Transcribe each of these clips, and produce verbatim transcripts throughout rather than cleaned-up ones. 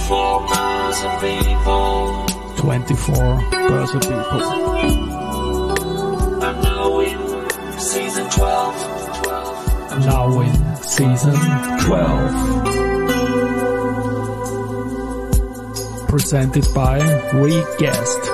twenty-four Börse People. twenty-four Börse People. And now in season twelve. Now in season twelve. Presented by Reguest.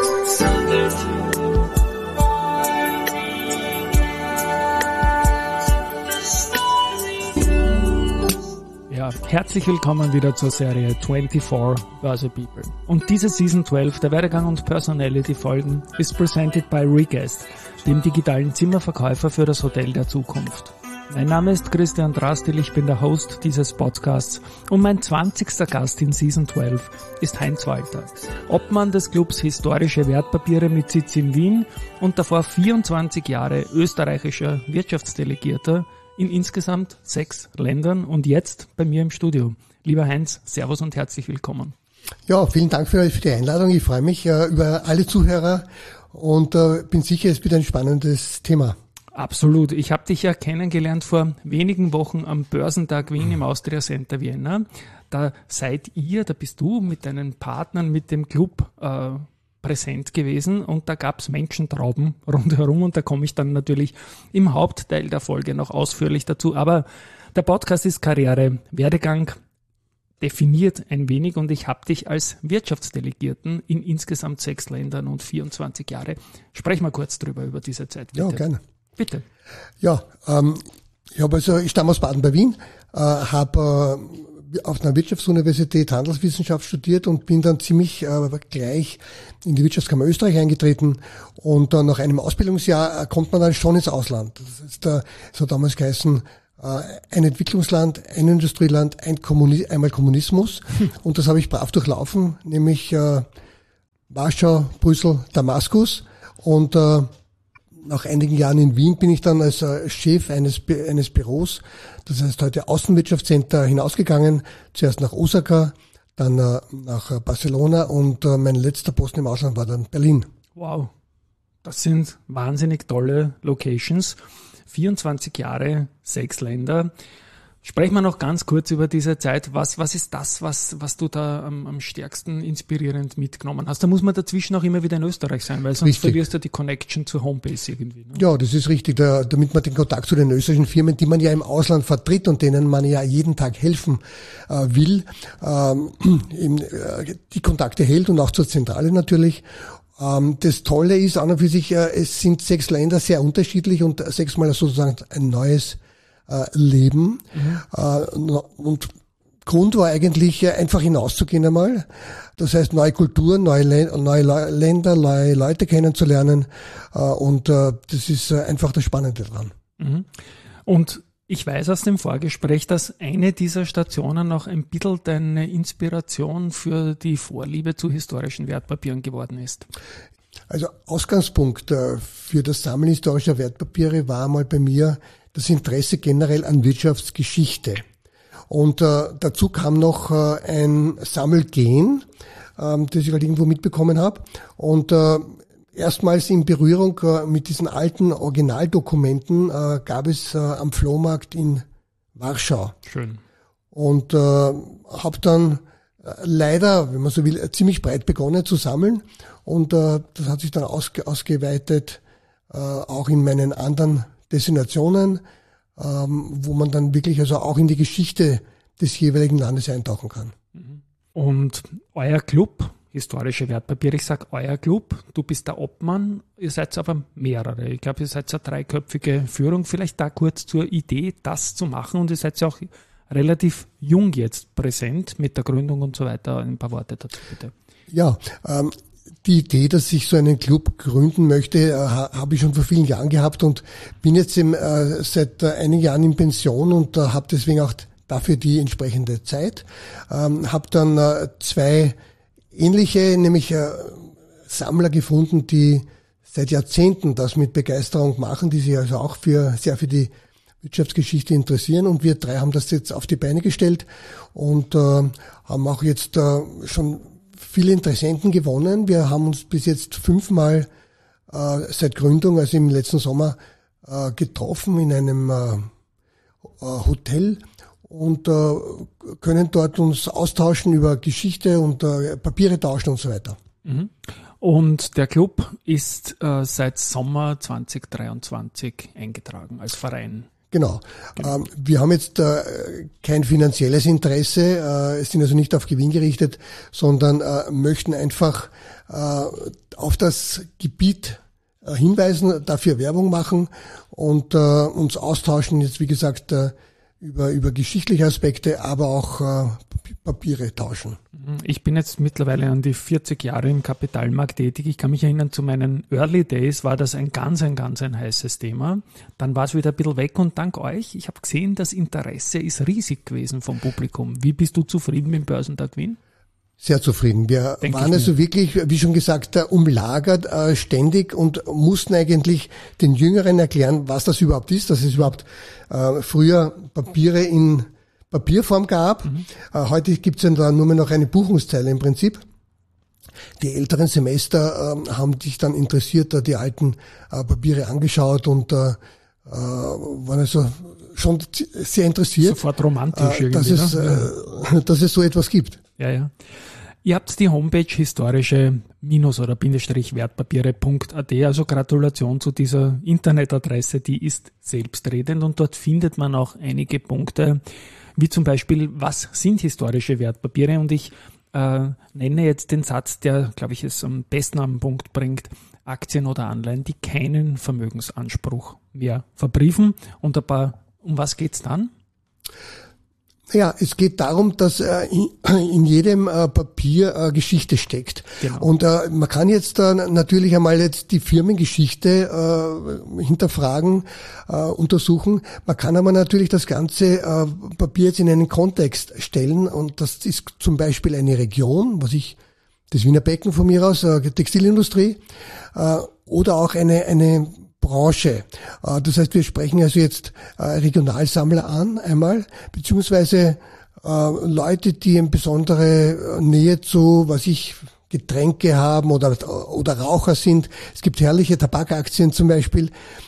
Ja, herzlich willkommen wieder zur Serie twenty-four Börse People. Und diese Season zwölf der Werdegang und Personality Folgen ist presented by Reguest, dem digitalen Zimmerverkäufer für das Hotel der Zukunft. Mein Name ist Christian Drastil, ich bin der Host dieses Podcasts und mein zwanzigster Gast in Season zwölf ist Heinz Walter, Obmann des Clubs Historische Wertpapiere mit Sitz in Wien und davor vierundzwanzig Jahre österreichischer Wirtschaftsdelegierter in insgesamt sechs Ländern und jetzt bei mir im Studio. Lieber Heinz, Servus und herzlich willkommen. Ja, vielen Dank für, für die Einladung. Ich freue mich äh, über alle Zuhörer und äh, bin sicher, es wird ein spannendes Thema. Absolut. Ich habe dich ja kennengelernt vor wenigen Wochen am Börsentag Wien im Austria Center Vienna. Da seid ihr, da bist du mit deinen Partnern, mit dem Club äh, präsent gewesen und da gab es Menschentrauben rundherum und da komme ich dann natürlich im Hauptteil der Folge noch ausführlich dazu. Aber der Podcast ist Karriere, Werdegang definiert ein wenig und ich habe dich als Wirtschaftsdelegierten in insgesamt sechs Ländern und vierundzwanzig Jahre. Sprech mal kurz drüber, über diese Zeit. Bitte. Ja, gerne. Bitte. Ja, ähm, ich habe also, ich stamme aus Baden bei Wien, äh, habe äh, auf einer Wirtschaftsuniversität Handelswissenschaft studiert und bin dann ziemlich äh, gleich in die Wirtschaftskammer Österreich eingetreten und äh, nach einem Ausbildungsjahr äh, kommt man dann schon ins Ausland. Das ist, äh, es hat damals geheißen, äh, ein Entwicklungsland, ein Industrieland, ein Kommuni- einmal Kommunismus und das habe ich brav durchlaufen, nämlich äh, Warschau, Brüssel, Damaskus und äh, nach einigen Jahren in Wien bin ich dann als äh, Chef eines eines Büros, das heißt heute Außenwirtschaftscenter, hinausgegangen. Zuerst nach Osaka, dann äh, nach äh, Barcelona und äh, mein letzter Posten im Ausland war dann Berlin. Wow, das sind wahnsinnig tolle Locations. vierundzwanzig Jahre, sechs Länder. Sprechen wir noch ganz kurz über diese Zeit. Was, was ist das, was, was du da am, am stärksten inspirierend mitgenommen hast? Da muss man dazwischen auch immer wieder in Österreich sein, weil sonst Richtig. verlierst du die Connection zur Homebase irgendwie. Ne? Ja, das ist richtig, da, damit man den Kontakt zu den österreichischen Firmen, die man ja im Ausland vertritt und denen man ja jeden Tag helfen äh, will, ähm, eben, äh, die Kontakte hält und auch zur Zentrale natürlich. Ähm, das Tolle ist an und für sich, äh, es sind sechs Länder sehr unterschiedlich und sechsmal sozusagen ein neues äh, Leben. Mhm. Äh, und Grund war eigentlich einfach hinauszugehen einmal. Das heißt, neue Kulturen, neue, Le- neue Le- Länder, neue Leute kennenzulernen. Äh, und äh, das ist äh, einfach das Spannende dran. Mhm. Und ich weiß aus dem Vorgespräch, dass eine dieser Stationen noch ein bisschen deine Inspiration für die Vorliebe zu historischen Wertpapieren geworden ist. Also Ausgangspunkt äh, für das Sammeln historischer Wertpapiere war mal bei mir das Interesse generell an Wirtschaftsgeschichte. Und äh, dazu kam noch äh, ein Sammelgen, äh, das ich halt irgendwo mitbekommen habe. Und äh, erstmals in Berührung äh, mit diesen alten Originaldokumenten äh, gab es äh, am Flohmarkt in Warschau. Schön. Und äh, habe dann äh, leider, wenn man so will, ziemlich breit begonnen zu sammeln. Und äh, das hat sich dann ausge- ausgeweitet, äh, auch in meinen anderen Destinationen, ähm, wo man dann wirklich also auch in die Geschichte des jeweiligen Landes eintauchen kann. Und euer Club, historische Wertpapiere, ich sag euer Club, du bist der Obmann, ihr seid aber mehrere. Ich glaube, ihr seid eine dreiköpfige Führung. Vielleicht da kurz zur Idee, das zu machen. Und ihr seid ja auch relativ jung jetzt präsent mit der Gründung und so weiter. Ein paar Worte dazu bitte. Ja, ähm, die Idee, dass ich so einen Club gründen möchte, äh, habe ich schon vor vielen Jahren gehabt und bin jetzt im, äh, seit äh, einigen Jahren in Pension und äh, habe deswegen auch dafür die entsprechende Zeit. Ähm, habe dann äh, zwei ähnliche, nämlich äh, Sammler gefunden, die seit Jahrzehnten das mit Begeisterung machen, die sich also auch für sehr für die Wirtschaftsgeschichte interessieren und wir drei haben das jetzt auf die Beine gestellt und äh, haben auch jetzt äh, schon viele Interessenten gewonnen. Wir haben uns bis jetzt fünfmal äh, seit Gründung, also im letzten Sommer, äh, getroffen in einem äh, Hotel und äh, können dort uns austauschen über Geschichte und äh, Papiere tauschen und so weiter. Mhm. Und der Club ist äh, seit Sommer zwanzig dreiundzwanzig eingetragen als Verein. Genau. genau. Ähm, wir haben jetzt äh, kein finanzielles Interesse, äh, sind also nicht auf Gewinn gerichtet, sondern äh, möchten einfach äh, auf das Gebiet äh, hinweisen, dafür Werbung machen und äh, uns austauschen, jetzt wie gesagt, äh, über, über geschichtliche Aspekte, aber auch äh, Papiere tauschen. Ich bin jetzt mittlerweile an die vierzig Jahre im Kapitalmarkt tätig. Ich kann mich erinnern, zu meinen Early Days war das ein ganz, ein ganz ein heißes Thema. Dann war es wieder ein bisschen weg und dank euch, ich habe gesehen, das Interesse ist riesig gewesen vom Publikum. Wie bist du zufrieden mit dem Börsentag Wien? Sehr zufrieden. Wir Denk waren also wirklich, wie schon gesagt, umlagert äh, ständig und mussten eigentlich den Jüngeren erklären, was das überhaupt ist, dass es überhaupt äh, früher Papiere in Papierform gab. Mhm. Äh, heute gibt es ja da nur mehr noch eine Buchungszeile im Prinzip. Die älteren Semester äh, haben sich dann interessiert, äh, die alten äh, Papiere angeschaut und äh, äh, waren also schon sehr interessiert. Sofort romantisch äh, dass irgendwie. Es, ne? äh, dass es so etwas gibt. Ja, ja. Ihr habt die Homepage historische Minus- oder Bindestrich Wertpapiere Punkt a t, also Gratulation zu dieser Internetadresse, die ist selbstredend und dort findet man auch einige Punkte, wie zum Beispiel, was sind historische Wertpapiere? Und ich äh, nenne jetzt den Satz, der, glaube ich, es am besten am Punkt bringt, Aktien oder Anleihen, die keinen Vermögensanspruch mehr verbriefen. Und ein paar, um was geht's dann? Ja, es geht darum, dass äh, in jedem äh, Papier äh, Geschichte steckt. Genau. Und äh, man kann jetzt äh, natürlich einmal jetzt die Firmengeschichte äh, hinterfragen, äh, untersuchen. Man kann aber natürlich das ganze äh, Papier jetzt in einen Kontext stellen. Und das ist zum Beispiel eine Region, was ich, das Wiener Becken von mir aus, äh, Textilindustrie, äh, oder auch eine eine Branche. Das heißt, wir sprechen also jetzt Regionalsammler an einmal, beziehungsweise Leute, die eine besondere Nähe zu, was ich, Getränke haben oder, oder Raucher sind. Es gibt herrliche Tabakaktien zum Beispiel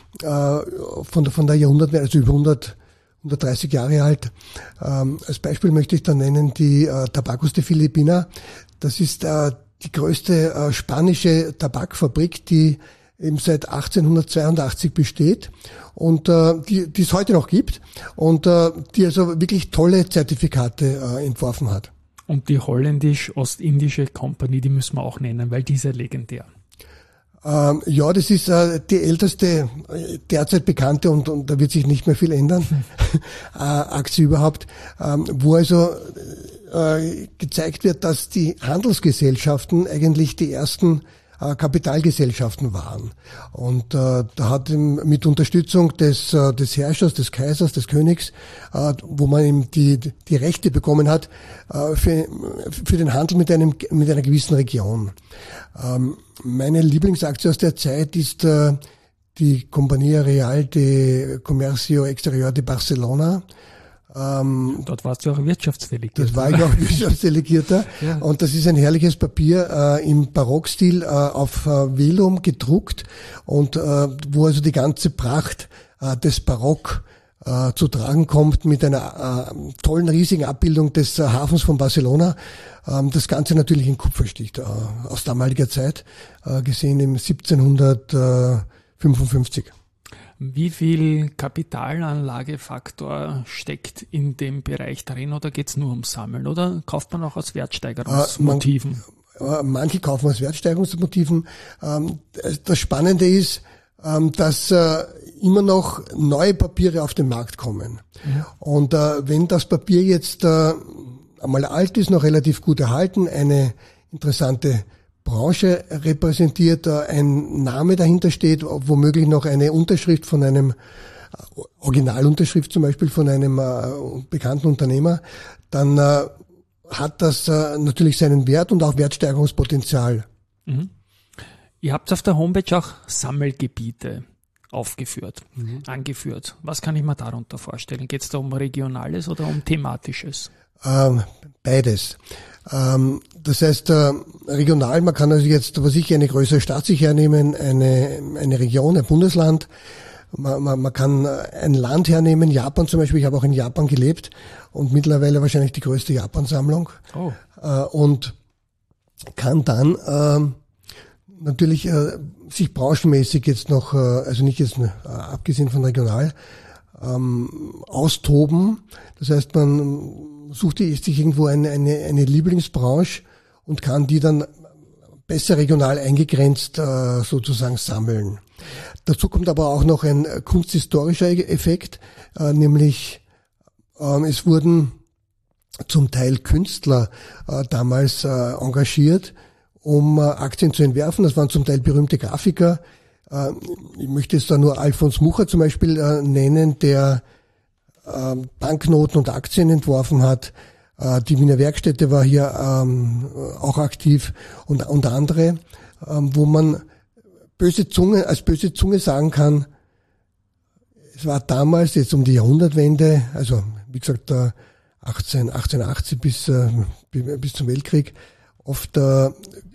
von der, von der Jahrhundertwende, also über hundert, hundertdreißig Jahre alt. Als Beispiel möchte ich dann nennen die Tabacos de Filipina. Das ist die größte spanische Tabakfabrik, die eben seit achtzehnhundertzweiundachtzig besteht und äh, die, die es heute noch gibt und äh, die also wirklich tolle Zertifikate äh, entworfen hat. Und die holländisch-ostindische Company, die müssen wir auch nennen, weil die ist ja legendär. Ähm, ja, das ist äh, die älteste äh, derzeit bekannte und, und da wird sich nicht mehr viel ändern, äh, Aktie überhaupt, ähm, wo also äh, gezeigt wird, dass die Handelsgesellschaften eigentlich die ersten Kapitalgesellschaften waren. Und äh, da hat ihm mit Unterstützung des äh, des Herrschers, des Kaisers, des Königs, äh, wo man ihm die die Rechte bekommen hat äh, für für den Handel mit einem mit einer gewissen Region. Ähm, meine Lieblingsaktie aus der Zeit ist äh, die Compañía Real de Comercio Exterior de Barcelona. Ähm, Dort warst du auch Wirtschaftsdelegierter. Das war ich auch Wirtschaftsdelegierter. Ja. Und das ist ein herrliches Papier äh, im Barockstil äh, auf äh, Velum gedruckt und äh, wo also die ganze Pracht äh, des Barock äh, zu tragen kommt mit einer äh, tollen, riesigen Abbildung des äh, Hafens von Barcelona. Ähm, das Ganze natürlich in Kupfersticht äh, aus damaliger Zeit äh, gesehen im siebzehnhundertfünfundfünfzig. Wie viel Kapitalanlagefaktor steckt in dem Bereich drin oder geht's nur ums Sammeln oder kauft man auch aus Wertsteigerungsmotiven? Äh, man, manche kaufen aus Wertsteigerungsmotiven. Ähm, das Spannende ist, ähm, dass äh, immer noch neue Papiere auf den Markt kommen. Mhm. Und äh, wenn das Papier jetzt äh, einmal alt ist, noch relativ gut erhalten, eine interessante Branche repräsentiert, ein Name dahinter steht, womöglich noch eine Unterschrift von einem, Originalunterschrift zum Beispiel von einem äh, bekannten Unternehmer, dann äh, hat das äh, natürlich seinen Wert und auch Wertsteigerungspotenzial. Mhm. Ihr habt auf der Homepage auch Sammelgebiete aufgeführt, mhm. angeführt. Was kann ich mir darunter vorstellen? Geht es da um Regionales oder um Thematisches? Ähm, beides. Ähm, das heißt, äh, regional, man kann also jetzt, was ich, eine größere Stadt sich hernehmen, eine, eine Region, ein Bundesland. man, man, man kann ein Land hernehmen, Japan zum Beispiel. Ich habe auch in Japan gelebt und mittlerweile wahrscheinlich die größte Japan-Sammlung. Oh. Äh, und kann dann äh, natürlich äh, sich branchenmäßig jetzt noch, äh, also nicht jetzt äh, abgesehen von regional, ähm, austoben. Das heißt, man sucht sich irgendwo eine, eine, eine Lieblingsbranche und kann die dann besser regional eingegrenzt äh, sozusagen sammeln. Dazu kommt aber auch noch ein kunsthistorischer Effekt, äh, nämlich äh, es wurden zum Teil Künstler äh, damals äh, engagiert, um äh, Aktien zu entwerfen. Das waren zum Teil berühmte Grafiker. Äh, ich möchte jetzt da nur Alfons Mucha zum Beispiel äh, nennen, der äh, Banknoten und Aktien entworfen hat. Äh, die Wiener Werkstätte war hier ähm, auch aktiv und, und andere, ähm, wo man böse Zunge, als böse Zunge sagen kann, es war damals, jetzt um die Jahrhundertwende, also wie gesagt, äh, achtzehn, achtzehnhundertachtzig bis, äh, bis zum Weltkrieg, oft äh, äh,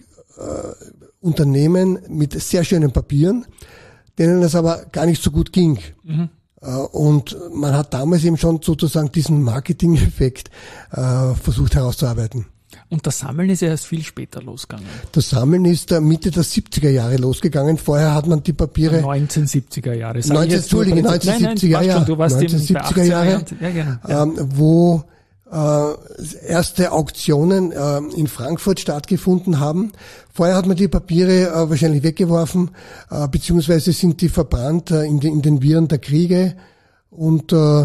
Unternehmen mit sehr schönen Papieren, denen es aber gar nicht so gut ging. Mhm. Äh, und man hat damals eben schon sozusagen diesen Marketing-Effekt äh, versucht herauszuarbeiten. Und das Sammeln ist ja erst viel später losgegangen. Das Sammeln ist Mitte der siebziger Jahre losgegangen. Vorher hat man die Papiere... neunzehnhundertsiebziger Jahre. neunzehn, Entschuldigung, neunzehnhundertsiebziger Jahre. Du warst neunzehnhundertsiebziger Jahre, ja, genau, ja. ähm, wo äh, erste Auktionen äh, in Frankfurt stattgefunden haben. Vorher hat man die Papiere äh, wahrscheinlich weggeworfen, äh, beziehungsweise sind die verbrannt äh, in, den, in den Viren der Kriege. Und äh,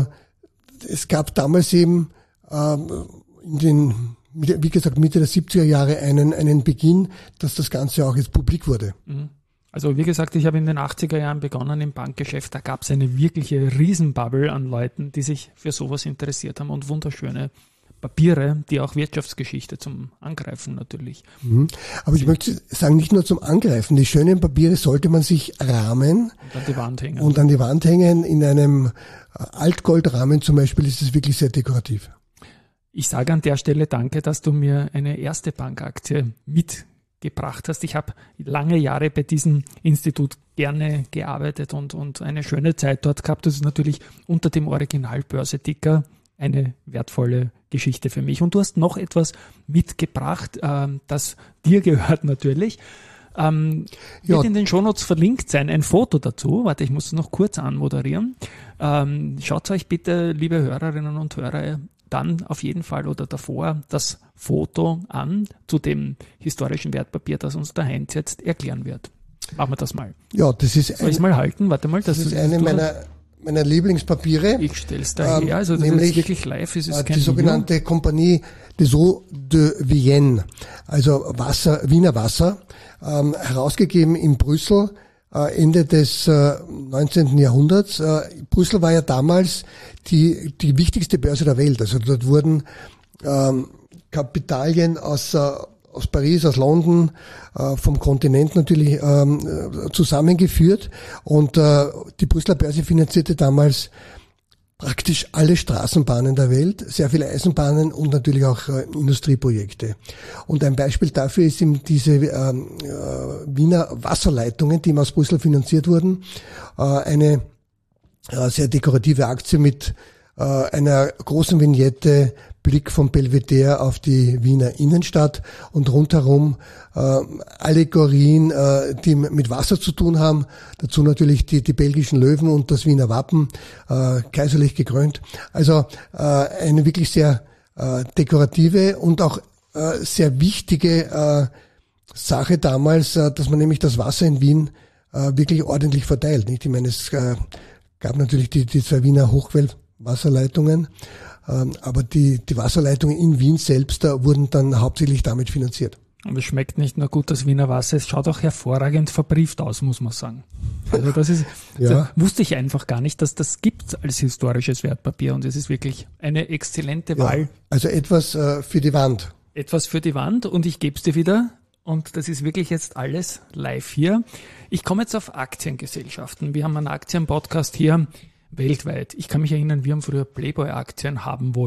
es gab damals eben äh, in den... wie gesagt, Mitte der siebziger Jahre einen, einen Beginn, dass das Ganze auch jetzt publik wurde. Also wie gesagt, ich habe in den achtziger Jahren begonnen im Bankgeschäft. Da gab es eine wirkliche Riesenbubble an Leuten, die sich für sowas interessiert haben und wunderschöne Papiere, die auch Wirtschaftsgeschichte zum Angreifen natürlich. Mhm. Aber ich möchte sagen, nicht nur zum Angreifen. Die schönen Papiere sollte man sich rahmen und an die Wand hängen. Und an die Wand hängen. In einem Altgoldrahmen zum Beispiel ist es wirklich sehr dekorativ. Ich sage an der Stelle danke, dass du mir eine erste Bankaktie mitgebracht hast. Ich habe lange Jahre bei diesem Institut gerne gearbeitet und, und eine schöne Zeit dort gehabt. Das ist natürlich unter dem Original-Börse-Ticker eine wertvolle Geschichte für mich. Und du hast noch etwas mitgebracht, ähm, das dir gehört natürlich. Ähm, wird ja in den Shownotes verlinkt sein, ein Foto dazu. Warte, ich muss es noch kurz anmoderieren. Ähm, schaut euch bitte, liebe Hörerinnen und Hörer, dann auf jeden Fall oder davor das Foto an zu dem historischen Wertpapier, das uns der Heinz jetzt erklären wird. Machen wir das mal. Ja, das ist Soll ich es mal halten? Warte mal. Das, das ist eine meiner, meiner Lieblingspapiere. Ich stell's da ähm, her. Also das nämlich, ist wirklich live. Es ist äh, kein die sogenannte Video. Compagnie des Eaux de Vienne, also Wasser, Wiener Wasser, ähm, herausgegeben in Brüssel. Ende des äh, neunzehnten Jahrhunderts. Äh, Brüssel war ja damals die die wichtigste Börse der Welt. Also dort wurden ähm, Kapitalien aus äh, aus Paris, aus London, äh, vom Kontinent natürlich ähm, zusammengeführt. Und äh, die Brüsseler Börse finanzierte damals praktisch alle Straßenbahnen der Welt, sehr viele Eisenbahnen und natürlich auch äh, Industrieprojekte. Und ein Beispiel dafür ist eben diese ähm, äh, Wiener Wasserleitungen, die aus Brüssel finanziert wurden. Äh, eine äh, sehr dekorative Aktie mit äh, einer großen Vignette, Blick vom Belvedere auf die Wiener Innenstadt und rundherum äh, Allegorien, äh, die mit Wasser zu tun haben. Dazu natürlich die, die belgischen Löwen und das Wiener Wappen, äh, kaiserlich gekrönt. Also äh, eine wirklich sehr äh, dekorative und auch äh, sehr wichtige äh, Sache damals, äh, dass man nämlich das Wasser in Wien äh, wirklich ordentlich verteilt. Nicht? Ich meine, es äh, gab natürlich die, die zwei Wiener Hochquellwasserleitungen, aber die, die Wasserleitungen in Wien selbst da wurden dann hauptsächlich damit finanziert. Und es schmeckt nicht nur gut, das Wiener Wasser, es schaut auch hervorragend verbrieft aus, muss man sagen. Also das ist, ja. Das wusste ich einfach gar nicht, dass das gibt als historisches Wertpapier und es ist wirklich eine exzellente Wahl. Ja, also etwas äh, für die Wand. Etwas für die Wand und ich gebe es dir wieder und das ist wirklich jetzt alles live hier. Ich komme jetzt auf Aktiengesellschaften. Wir haben einen Aktienpodcast hier weltweit. Ich kann mich erinnern, wir haben früher Playboy-Aktien haben wollen.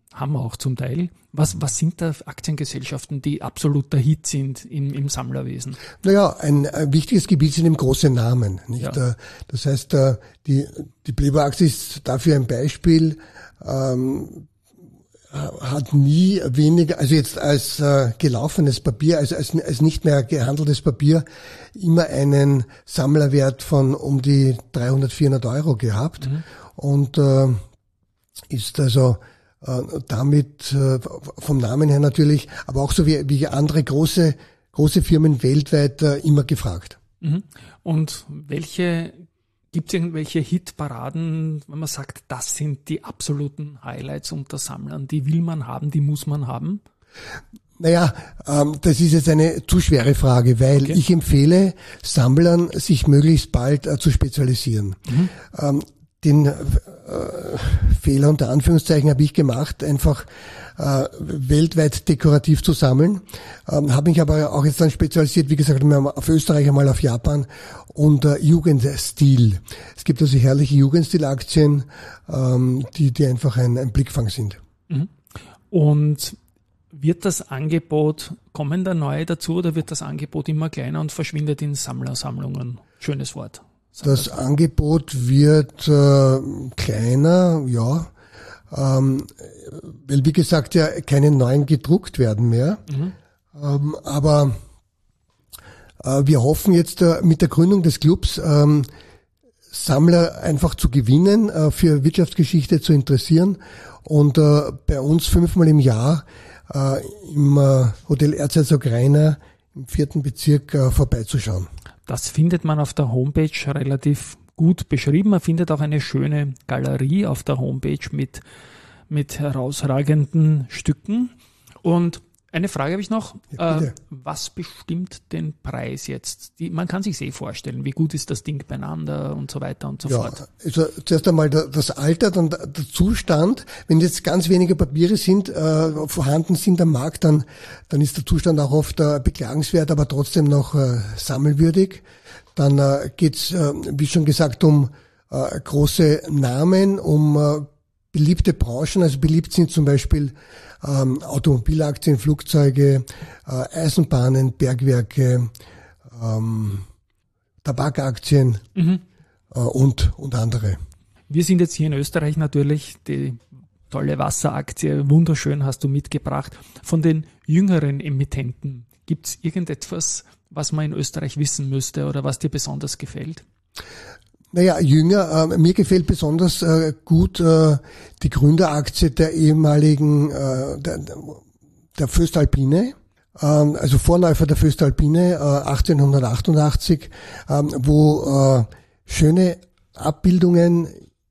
haben wir auch zum Teil. Was, was sind da Aktiengesellschaften, die absoluter Hit sind im, im Sammlerwesen? Naja, ein, ein wichtiges Gebiet sind eben große Namen. Nicht? Ja. Das heißt, die, die Playboy-Aktie ist dafür ein Beispiel, ähm, hat nie weniger, also jetzt als äh, gelaufenes Papier, also als, als nicht mehr gehandeltes Papier, immer einen Sammlerwert von um die dreihundert, vierhundert Euro gehabt. Mhm. Und äh, ist also äh, damit äh, vom Namen her natürlich, aber auch so wie, wie andere große große Firmen weltweit äh, immer gefragt. Mhm. Und welche Gibt es irgendwelche Hitparaden, wenn man sagt, das sind die absoluten Highlights unter Sammlern, die will man haben, die muss man haben? Naja, ähm, das ist jetzt eine zu schwere Frage, weil okay. ich empfehle Sammlern, sich möglichst bald äh, zu spezialisieren. Mhm. Ähm, den äh, Fehler unter Anführungszeichen habe ich gemacht, einfach äh, weltweit dekorativ zu sammeln. Ähm, habe mich aber auch jetzt dann spezialisiert, wie gesagt, auf Österreich, einmal auf Japan und äh, Jugendstil. Es gibt also herrliche Jugendstilaktien, ähm, die, die einfach ein, ein Blickfang sind. Mhm. Und wird das Angebot, kommen da neue dazu oder wird das Angebot immer kleiner und verschwindet in Sammlersammlungen? Schönes Wort. Das Angebot wird äh, kleiner, ja, ähm, weil wie gesagt ja keine neuen gedruckt werden mehr. Mhm. Ähm, aber äh, wir hoffen jetzt äh, mit der Gründung des Clubs ähm, Sammler einfach zu gewinnen, äh, für Wirtschaftsgeschichte zu interessieren und äh, bei uns fünfmal im Jahr äh, im äh, Hotel Erzherzog Rainer im vierten Bezirk äh, vorbeizuschauen. Das findet man auf der Homepage relativ gut beschrieben. Man findet auch eine schöne Galerie auf der Homepage mit, mit herausragenden Stücken. Und eine Frage habe ich noch. Ja, äh, was bestimmt den Preis jetzt? Die, man kann sich eh vorstellen, wie gut ist das Ding beieinander und so weiter und so ja, fort. Also zuerst einmal das Alter, dann der Zustand. Wenn jetzt ganz wenige Papiere sind, äh, vorhanden sind am Markt, dann, dann ist der Zustand auch oft äh, beklagenswert, aber trotzdem noch äh, sammelwürdig. Dann äh, geht's, äh, wie schon gesagt, um äh, große Namen, um äh, beliebte Branchen. Also beliebt sind zum Beispiel ähm, Automobilaktien, Flugzeuge, äh, Eisenbahnen, Bergwerke, ähm, Tabakaktien mhm. äh, und, und andere. Wir sind jetzt hier in Österreich natürlich, die tolle Wasseraktie, wunderschön hast du mitgebracht. Von den jüngeren Emittenten, gibt es irgendetwas, was man in Österreich wissen müsste oder was dir besonders gefällt? Naja, jünger, äh, mir gefällt besonders äh, gut äh, die Gründeraktie der ehemaligen, äh, der, der Voestalpine, äh, also Vorläufer der Voestalpine, äh, achtzehnhundertachtundachtzig, äh, wo äh, schöne Abbildungen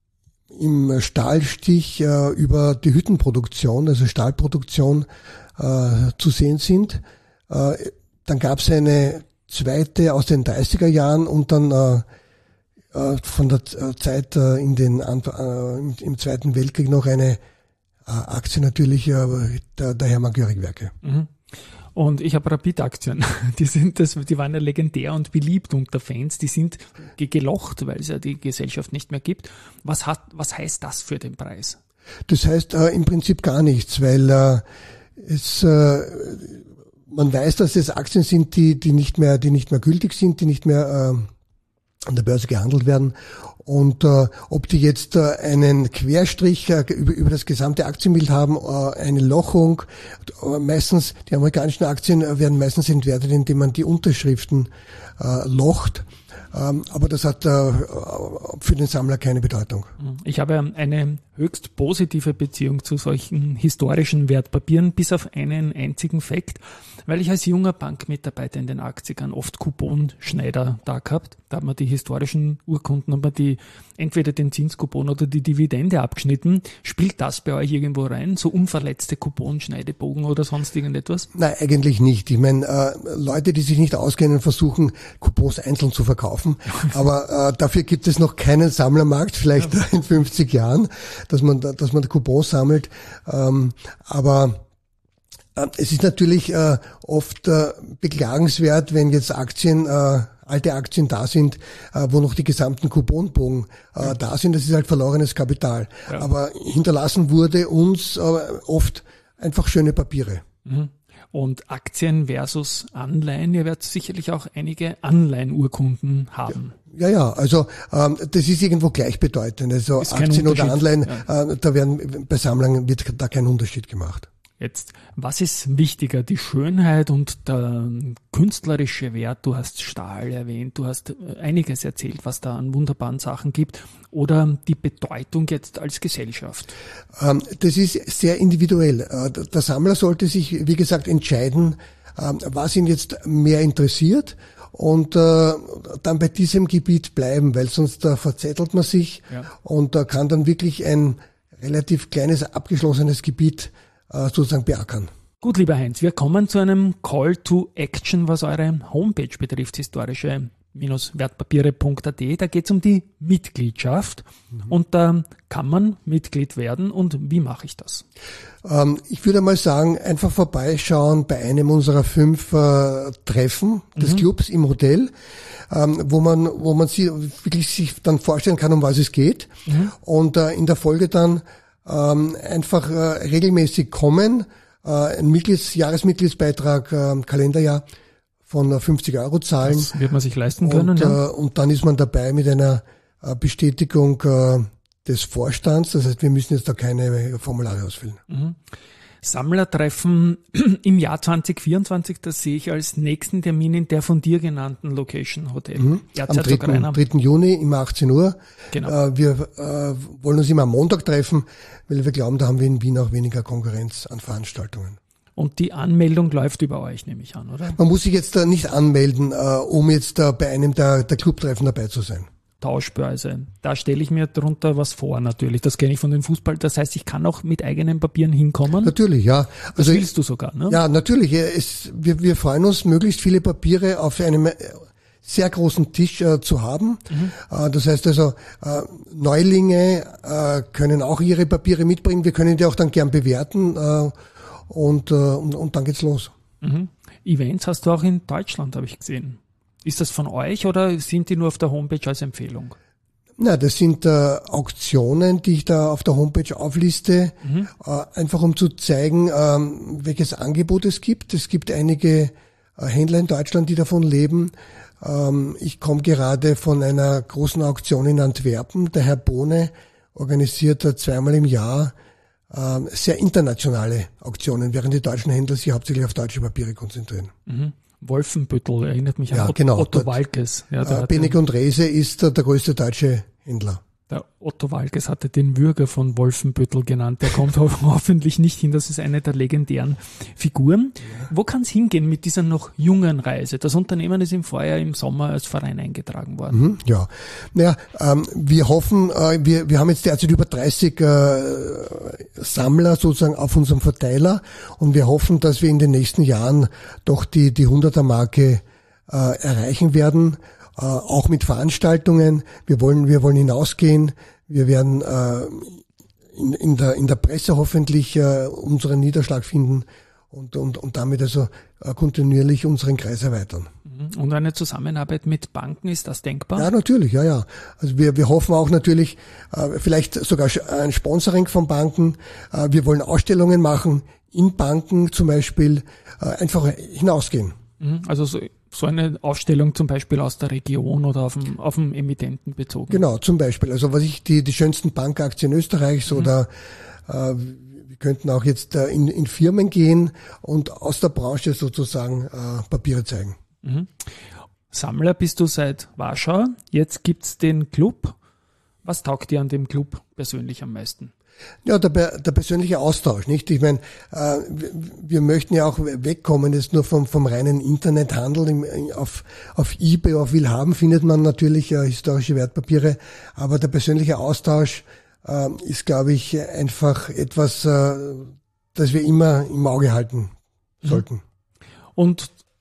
im Stahlstich äh, über die Hüttenproduktion, also Stahlproduktion, äh, zu sehen sind. Äh, dann gab es eine zweite aus den dreißiger Jahren und dann äh, von der Zeit in den im Zweiten Weltkrieg noch eine Aktie natürlich der, der Hermann-Göring-Werke. Und ich habe Rapid-Aktien. Die sind das, die waren ja legendär und beliebt unter Fans. Die sind gelocht, weil es ja die Gesellschaft nicht mehr gibt. Was hat, was heißt das für den Preis? Das heißt äh, im Prinzip gar nichts, weil äh, es äh, man weiß, dass es Aktien sind, die die nicht mehr, die nicht mehr gültig sind, die nicht mehr äh, an der Börse gehandelt werden und äh, ob die jetzt äh, einen Querstrich äh, über, über das gesamte Aktienbild haben, äh, eine Lochung, äh, meistens, die amerikanischen Aktien äh, werden meistens entwertet, indem man die Unterschriften äh, locht, ähm, aber das hat äh, für den Sammler keine Bedeutung. Ich habe eine höchst positive Beziehung zu solchen historischen Wertpapieren, bis auf einen einzigen Fakt, weil ich als junger Bankmitarbeiter in den achtzigern oft Couponschneider da gehabt. Da hat man die historischen Urkunden, hat man die, entweder den Zinskupon oder die Dividende abgeschnitten. Spielt das bei euch irgendwo rein? So unverletzte Couponschneidebogen oder sonst irgendetwas? Nein, eigentlich nicht. Ich meine, äh, Leute, die sich nicht auskennen, versuchen Coupons einzeln zu verkaufen. Aber äh, dafür gibt es noch keinen Sammlermarkt, vielleicht ja. in fünfzig Jahren, dass man, dass man Coupons sammelt. Ähm, aber Es ist natürlich äh, oft äh, beklagenswert, wenn jetzt Aktien äh, alte Aktien da sind, äh, wo noch die gesamten Couponbogen äh, ja. da sind. Das ist halt verlorenes Kapital. Ja. Aber hinterlassen wurde uns äh, oft einfach schöne Papiere. Mhm. Und Aktien versus Anleihen, ihr werdet sicherlich auch einige Anleihenurkunden haben. Ja, ja, ja, also ähm, das ist irgendwo gleichbedeutend. Also Aktien oder Anleihen, ja. äh, da werden bei Sammlern wird da kein Unterschied gemacht. Jetzt, was ist wichtiger, die Schönheit und der künstlerische Wert? Du hast Stahl erwähnt, du hast einiges erzählt, was da an wunderbaren Sachen gibt, oder die Bedeutung jetzt als Gesellschaft? Ähm, das ist sehr individuell. Äh, der Sammler sollte sich, wie gesagt, entscheiden, äh, was ihn jetzt mehr interessiert und äh, dann bei diesem Gebiet bleiben, weil sonst äh, verzettelt man sich ja. und äh, kann dann wirklich ein relativ kleines, abgeschlossenes Gebiet sozusagen beackern. Gut, lieber Heinz, wir kommen zu einem Call to Action, was eure Homepage betrifft, historische Wertpapiere punkt a t. Da geht es um die Mitgliedschaft mhm. und da kann man Mitglied werden. Und wie mache ich das? Ähm, ich würde mal sagen, einfach vorbeischauen bei einem unserer fünf äh, Treffen des mhm. Clubs im Hotel, ähm, wo man wo man sie wirklich sich dann vorstellen kann, um was es geht mhm. und äh, in der Folge dann Ähm, einfach äh, regelmäßig kommen, äh, ein Mitglieds-, Jahresmitgliedsbeitrag, äh, Kalenderjahr von äh, fünfzig Euro zahlen. Das wird man sich leisten können. Und, ja. äh, und dann ist man dabei mit einer äh, Bestätigung äh, des Vorstands. Das heißt, wir müssen jetzt da keine Formulare ausfüllen. Mhm. Sammlertreffen im Jahr zwanzig vierundzwanzig, das sehe ich als nächsten Termin in der von dir genannten Location Hotel. Mhm. Am dritten Juni um achtzehn Uhr. Genau. Äh, wir äh, wollen uns immer am Montag treffen, weil wir glauben, da haben wir in Wien auch weniger Konkurrenz an Veranstaltungen. Und die Anmeldung läuft über euch, nehme ich an, oder? Man muss sich jetzt da nicht anmelden, äh, um jetzt da bei einem der, der Clubtreffen dabei zu sein. Tauschbörse. Da stelle ich mir darunter was vor, natürlich. Das kenne ich von den Fußball. Das heißt, ich kann auch mit eigenen Papieren hinkommen? Natürlich, ja. Also, das willst du sogar, ne? Ja, natürlich. Es, wir, wir freuen uns, möglichst viele Papiere auf einem sehr großen Tisch äh, zu haben. Mhm. Äh, das heißt also, äh, Neulinge äh, können auch ihre Papiere mitbringen. Wir können die auch dann gern bewerten äh, und, äh, und, und dann geht's los. Mhm. Events hast du auch in Deutschland, habe ich gesehen. Ist das von euch oder sind die nur auf der Homepage als Empfehlung? Na, das sind äh, Auktionen, die ich da auf der Homepage aufliste, mhm. äh, einfach um zu zeigen, ähm, welches Angebot es gibt. Es gibt einige äh, Händler in Deutschland, die davon leben. Ähm, ich komme gerade von einer großen Auktion in Antwerpen. Der Herr Bohne organisiert äh, zweimal im Jahr äh, sehr internationale Auktionen, während die deutschen Händler sich hauptsächlich auf deutsche Papiere konzentrieren. Mhm. Wolfenbüttel erinnert mich an ja, Otto, genau. Otto Walkes. Ja, äh, Benek und Rehse ist äh, der größte deutsche Händler. Der Otto Walkes hatte den Würger von Wolfenbüttel genannt. Der kommt ho- hoffentlich nicht hin. Das ist eine der legendären Figuren. Ja. Wo kann es hingehen mit dieser noch jungen Reise? Das Unternehmen ist im Vorjahr im Sommer als Verein eingetragen worden. Mhm, ja, naja, ähm, wir hoffen, äh, wir, wir haben jetzt derzeit über dreißig äh, Sammler sozusagen auf unserem Verteiler und wir hoffen, dass wir in den nächsten Jahren doch die, die hunderter-Marke äh, erreichen werden. Äh, auch mit Veranstaltungen. Wir wollen, wir wollen hinausgehen. Wir werden äh, in, in der in der Presse hoffentlich äh, unseren Niederschlag finden und und und damit also äh, kontinuierlich unseren Kreis erweitern. Und eine Zusammenarbeit mit Banken, ist das denkbar? Ja, natürlich, ja, ja. Also wir wir hoffen auch natürlich äh, vielleicht sogar ein Sponsoring von Banken. Äh, wir wollen Ausstellungen machen in Banken zum Beispiel, äh, einfach hinausgehen. Also so So eine Ausstellung zum Beispiel aus der Region oder auf dem, auf dem Emittenten bezogen. Genau, zum Beispiel. Also was ich die die schönsten Bankaktien Österreichs mhm. oder äh, wir könnten auch jetzt äh, in, in Firmen gehen und aus der Branche sozusagen äh, Papiere zeigen. Mhm. Sammler bist du seit Warschau. Jetzt gibt's den Club. Was taugt dir an dem Club persönlich am meisten? Ja, der, der persönliche Austausch, nicht? Ich meine, äh, wir, wir möchten ja auch wegkommen, jetzt nur vom, vom reinen Internethandel. Im, auf, auf eBay, auf Willhaben findet man natürlich äh, historische Wertpapiere, aber der persönliche Austausch äh, ist, glaube ich, einfach etwas, äh, das wir immer im Auge halten sollten. Und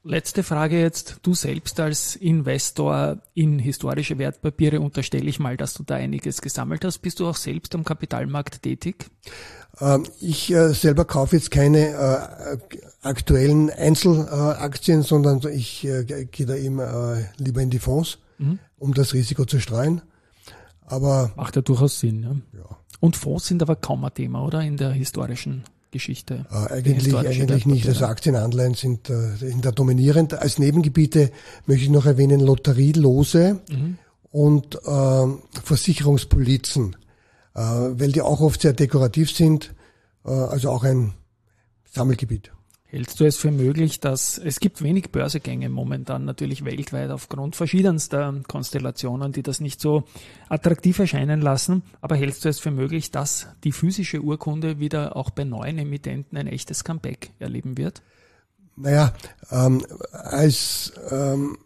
Letzte Frage jetzt. Du selbst als Investor in historische Wertpapiere, unterstelle ich mal, dass du da einiges gesammelt hast. Bist du auch selbst am Kapitalmarkt tätig? Ähm, ich äh, selber kaufe jetzt keine äh, aktuellen Einzelaktien, sondern ich äh, gehe da eben äh, lieber in die Fonds, mhm. um das Risiko zu streuen. Aber macht ja durchaus Sinn. Ja? Ja. Und Fonds sind aber kaum ein Thema, oder? In der historischen Geschichte. Äh, eigentlich eigentlich nicht. Also Aktienanleihen sind, äh, sind da dominierend. Als Nebengebiete möchte ich noch erwähnen Lotterielose mhm. und äh, Versicherungspolizen, äh, weil die auch oft sehr dekorativ sind. Äh, also auch ein Sammelgebiet. Hältst du es für möglich, dass es gibt wenig Börsegänge momentan natürlich weltweit aufgrund verschiedenster Konstellationen, die das nicht so attraktiv erscheinen lassen, aber hältst du es für möglich, dass die physische Urkunde wieder auch bei neuen Emittenten ein echtes Comeback erleben wird? Naja, ähm, als ähm,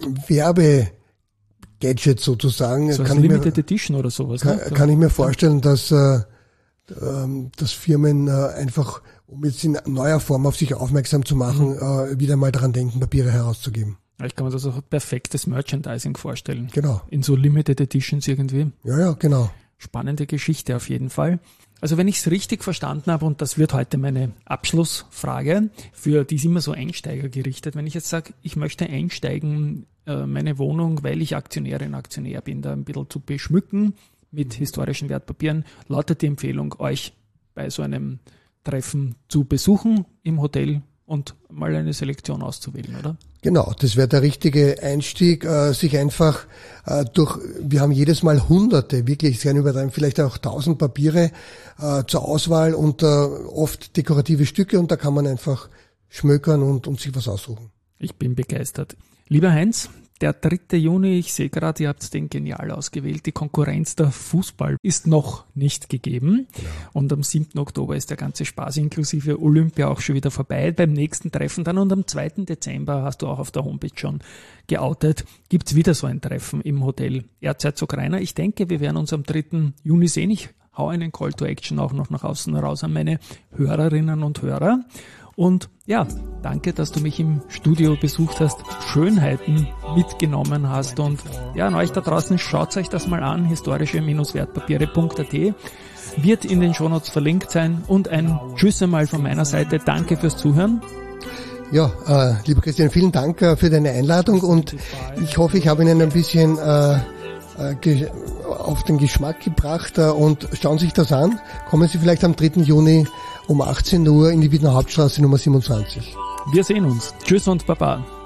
Werbegadget sozusagen so kann, als ich Limited mir, Edition oder sowas, kann, ne? kann ich mir vorstellen, dass, äh, dass Firmen äh, einfach, um jetzt in neuer Form auf sich aufmerksam zu machen, mhm. äh, wieder mal daran denken, Papiere herauszugeben. Ich kann mir das auch perfektes Merchandising vorstellen. Genau. In so Limited Editions irgendwie. Ja, ja, genau. Spannende Geschichte auf jeden Fall. Also wenn ich es richtig verstanden habe, und das wird heute meine Abschlussfrage, für die ist immer so Einsteiger gerichtet. Wenn ich jetzt sage, ich möchte einsteigen, äh, meine Wohnung, weil ich Aktionärin, Aktionär bin, da ein bisschen zu beschmücken mit historischen Wertpapieren, lautet die Empfehlung, euch bei so einem Treffen zu besuchen im Hotel und mal eine Selektion auszuwählen, oder? Genau, das wäre der richtige Einstieg, äh, sich einfach äh, durch, wir haben jedes Mal hunderte, wirklich sehr übertreiben, vielleicht auch tausend Papiere äh, zur Auswahl und äh, oft dekorative Stücke und da kann man einfach schmökern und, und sich was aussuchen. Ich bin begeistert. Lieber Heinz, der dritte Juni, ich sehe gerade, ihr habt den genial ausgewählt. Die Konkurrenz der Fußball ist noch nicht gegeben. Ja. Und am siebten Oktober ist der ganze Spaß inklusive Olympia auch schon wieder vorbei. Beim nächsten Treffen dann und am zweiten Dezember, hast du auch auf der Homepage schon geoutet, gibt's wieder so ein Treffen im Hotel Erzherzog Rainer. Ich denke, wir werden uns am dritten Juni sehen. Ich hau einen Call to Action auch noch nach außen raus an meine Hörerinnen und Hörer. Und ja, danke, dass du mich im Studio besucht hast, Schönheiten mitgenommen hast und ja, an euch da draußen, schaut euch das mal an, historische Wertpapiere punkt a t, wird in den Shownotes verlinkt sein und ein Tschüss einmal von meiner Seite, danke fürs Zuhören. Ja, äh, lieber Christian, vielen Dank äh, für deine Einladung und ich hoffe, ich habe Ihnen ein bisschen äh, äh, auf den Geschmack gebracht äh, und schauen Sie sich das an, kommen Sie vielleicht am dritten Juni um achtzehn Uhr in die Wiener Hauptstraße Nummer siebenundzwanzig. Wir sehen uns. Tschüss und Baba.